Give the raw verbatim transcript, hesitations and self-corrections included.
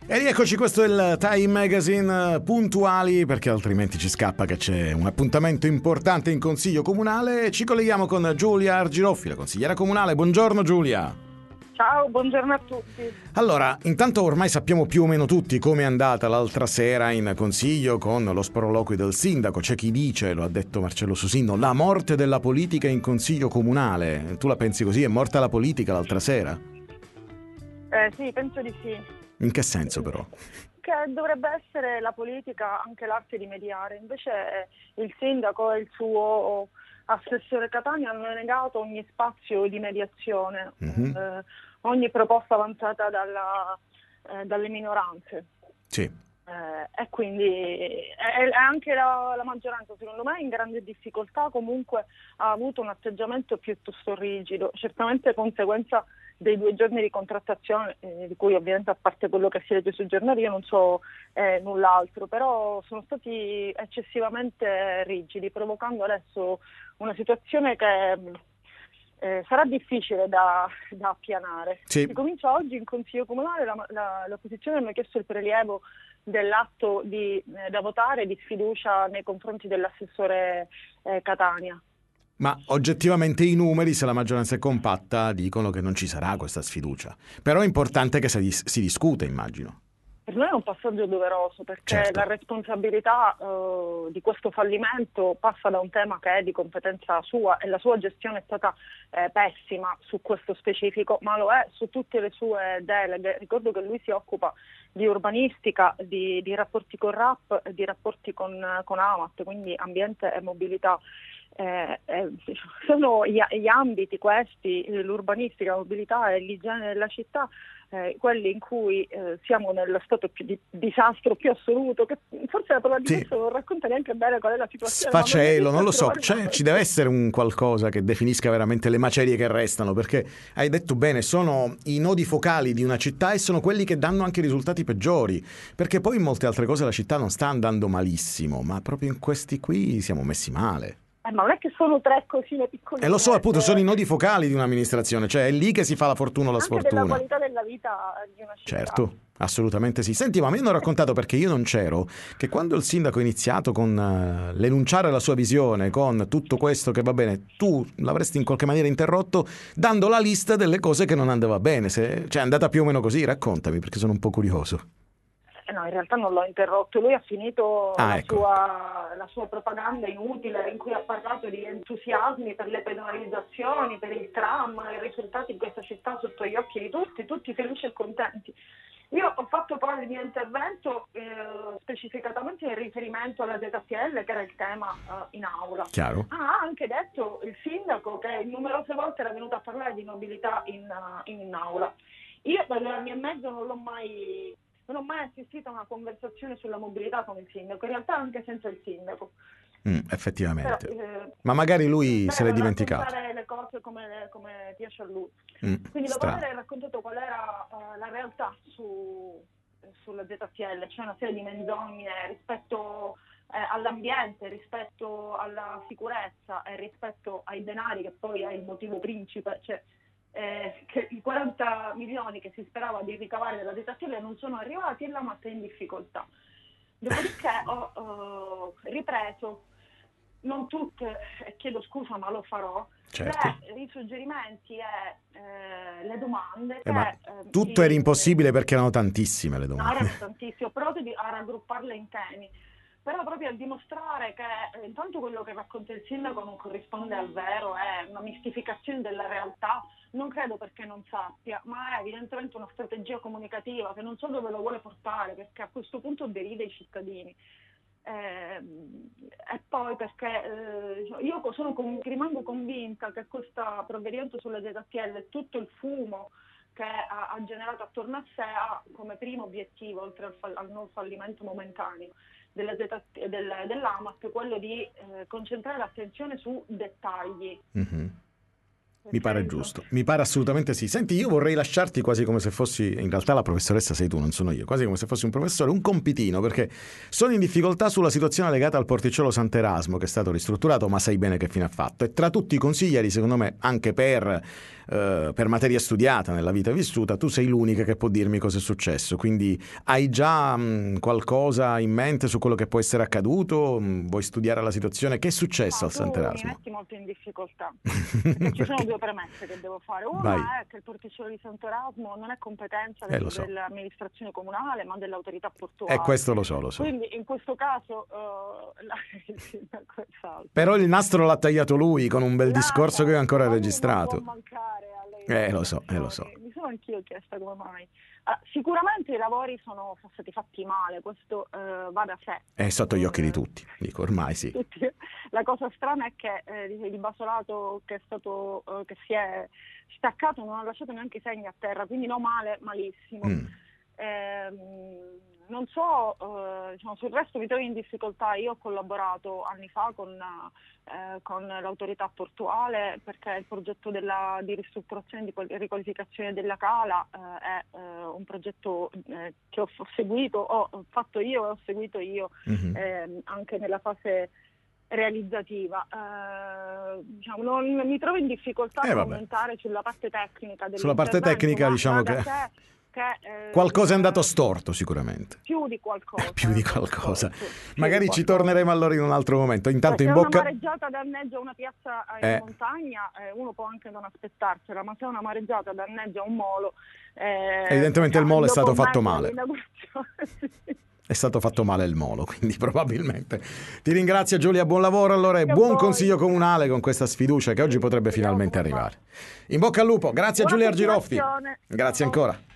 E rieccoci, questo è il Time Magazine, puntuali perché altrimenti ci scappa che c'è un appuntamento importante in Consiglio Comunale. Ci colleghiamo con Giulia Argiroffi, la consigliera comunale. Buongiorno Giulia. Ciao, buongiorno a tutti. Allora, intanto ormai sappiamo più o meno tutti come è andata l'altra sera in Consiglio con lo sproloquio del sindaco. C'è chi dice, lo ha detto Marcello Susino, la morte della politica in Consiglio Comunale. Tu la pensi così? È morta la politica l'altra sera? Eh, sì, penso di sì. In che senso però? Che dovrebbe essere la politica anche l'arte di mediare, invece il sindaco e il suo assessore Catania hanno negato ogni spazio di mediazione, mm-hmm. eh, ogni proposta avanzata dalla, eh, dalle minoranze. Sì. Eh, e quindi è, è anche la, la maggioranza, secondo me, in grande difficoltà, comunque ha avuto un atteggiamento piuttosto rigido, certamente conseguenza dei due giorni di contrattazione, eh, di cui ovviamente a parte quello che si legge sui giornali io non so eh, null'altro, però sono stati eccessivamente rigidi, provocando adesso una situazione che eh, sarà difficile da, da appianare. Sì. Si comincia oggi in Consiglio Comunale, la, la, l'opposizione hanno chiesto il prelievo dell'atto di, eh, da votare di sfiducia nei confronti dell'assessore eh, Catania. Ma oggettivamente i numeri, se la maggioranza è compatta, dicono che non ci sarà questa sfiducia. Però è importante che si, si discute, immagino. Per noi è un passaggio doveroso, perché certo. la responsabilità uh, di questo fallimento passa da un tema che è di competenza sua e la sua gestione è stata eh, pessima su questo specifico, ma lo è su tutte le sue deleghe. Ricordo che lui si occupa di urbanistica, di, di rapporti con R A P, di rapporti con, con Amat, quindi ambiente e mobilità. Eh, eh, sono gli, gli ambiti questi, l'urbanistica, la mobilità e l'igiene della città, eh, quelli in cui eh, siamo nello stato più di disastro più assoluto, che forse la parola disastro sì. non racconta neanche bene qual è la situazione. Sfacelo, non lo so, cioè, ci deve essere un qualcosa che definisca veramente le macerie che restano, perché hai detto bene, sono i nodi focali di una città e sono quelli che danno anche risultati peggiori, perché poi in molte altre cose la città non sta andando malissimo, ma proprio in questi qui siamo messi male. Eh, ma non è che sono tre cosine piccoline. E lo so, appunto, sono i nodi focali di un'amministrazione, cioè è lì che si fa la fortuna o la anche sfortuna. Anche della qualità della vita di una città. Certo, assolutamente sì. Senti, ma mi hanno raccontato, perché io non c'ero, che quando il sindaco ha iniziato con uh, l'enunciare la sua visione, con tutto questo che va bene, tu l'avresti in qualche maniera interrotto dando la lista delle cose che non andava bene. Se, cioè è andata più o meno così, raccontami, perché sono un po' curioso. No, in realtà non l'ho interrotto, lui ha finito ah, la, ecco. sua, la sua propaganda inutile in cui ha parlato di entusiasmi per le pedonalizzazioni, per il tram, i risultati in questa città sotto gli occhi di tutti, tutti felici e contenti. Io ho fatto poi il mio intervento eh, specificatamente in riferimento alla Z T L, che era il tema eh, in aula. Chiaro. Ha anche detto il sindaco che numerose volte era venuto a parlare di mobilità in, uh, in aula. Io per due anni e mezzo non l'ho mai... Non ho mai assistito a una conversazione sulla mobilità con il sindaco, in realtà anche senza il sindaco. Mm, effettivamente. Però, eh, ma magari lui se l'è dimenticato. Raccontare le cose come, come piace a lui. Mm, Quindi dopo strano. aver raccontato qual era uh, la realtà su, sulla Z T L, c'è una serie di menzogne rispetto eh, all'ambiente, rispetto alla sicurezza e rispetto ai denari, che poi è il motivo principe, cioè Eh, che i quaranta milioni che si sperava di ricavare dalla Z T L non sono arrivati e la Matta è in difficoltà. Dopodiché ho uh, ripreso, non tutte, e chiedo scusa ma lo farò, certo. le, i suggerimenti e eh, le domande. Eh, che, ma eh, tutto di, era impossibile perché erano tantissime le domande. No, erano tantissime, ho provato di, a raggrupparle in temi. Però proprio a dimostrare che eh, intanto quello che racconta il sindaco non corrisponde al vero, è una mistificazione della realtà, non credo perché non sappia, ma è evidentemente una strategia comunicativa che non so dove lo vuole portare, perché a questo punto deride i cittadini. Eh, e poi perché eh, io sono con, rimango convinta che questo provvedimento sulla Z T L e tutto il fumo che ha, ha generato attorno a sé ha come primo obiettivo, oltre al, fall, al non fallimento momentaneo della Z T, del, dell'A M A T, quello di eh, concentrare l'attenzione su dettagli. Mm-hmm. Mi pare giusto, mi pare assolutamente sì. Senti, io vorrei lasciarti quasi come se fossi, in realtà la professoressa sei tu, non sono io, quasi come se fossi un professore, un compitino, perché sono in difficoltà sulla situazione legata al porticciolo Sant'Erasmo, che è stato ristrutturato, ma sai bene che fine ha fatto. E tra tutti i consiglieri, secondo me, anche per, eh, per materia studiata nella vita vissuta, tu sei l'unica che può dirmi cosa è successo. Quindi hai già mh, qualcosa in mente su quello che può essere accaduto? Mh, vuoi studiare la situazione? Che è successo No, al tu mi Sant'Erasmo? metti molto in difficoltà, perché ci sono due premesse che devo fare. Una Vai. è che il porticciolo di Sant'Erasmo non è compendenza Eh, del- lo so. dell'amministrazione comunale, ma dell'autorità portuale. E questo lo so, lo so. Quindi in questo caso eh, la, il sindaco è salvo. Però il nastro l'ha tagliato lui con un bel Là, discorso che ho ancora ma lui registrato. Non può mancare alle Eh, lo so, eh, lo so. Mi sono anch'io chiesta come mai. Ah, sicuramente i lavori sono stati fatti male, questo eh, va da sé. È sotto gli occhi di tutti, dico, ormai sì. Tutti. La cosa strana è che eh, il basolato che è stato eh, che si è staccato non ha lasciato neanche i segni a terra, quindi no male, malissimo. Mm. Ehm, non so, eh, diciamo, sul resto mi trovo in difficoltà. Io ho collaborato anni fa con, eh, con l'autorità portuale perché il progetto della, di ristrutturazione e di riqualificazione della cala eh, è eh, un progetto eh, che ho seguito, ho fatto io e ho seguito io Mhm. eh, anche nella fase realizzativa. Eh, diciamo, non mi trovo in difficoltà Eh, a vabbè. commentare sulla parte tecnica Sulla parte dell'intervento, tecnica, ma diciamo va da che- sé che, eh, Qualcosa è andato storto sicuramente. più di qualcosa. Più di è andato qualcosa. storto, più Magari di ci qualcosa. torneremo allora in un altro momento. Intanto Cioè, in se bocca... una mareggiata danneggia una piazza eh, Eh. in montagna, eh, uno può anche non aspettarsela, ma se una mareggiata danneggia un molo... eh, Evidentemente il molo è dopo stato un fatto mese male. all'inaugurazione, sì. È stato fatto male il molo, quindi probabilmente. Ti ringrazio Giulia, buon lavoro allora e Che buon poi- consiglio comunale con questa sfiducia che oggi potrebbe Vediamo finalmente come va. arrivare. In bocca al lupo, grazie a Buona Giulia Argiroffi. continuazione. Grazie Ciao. ancora.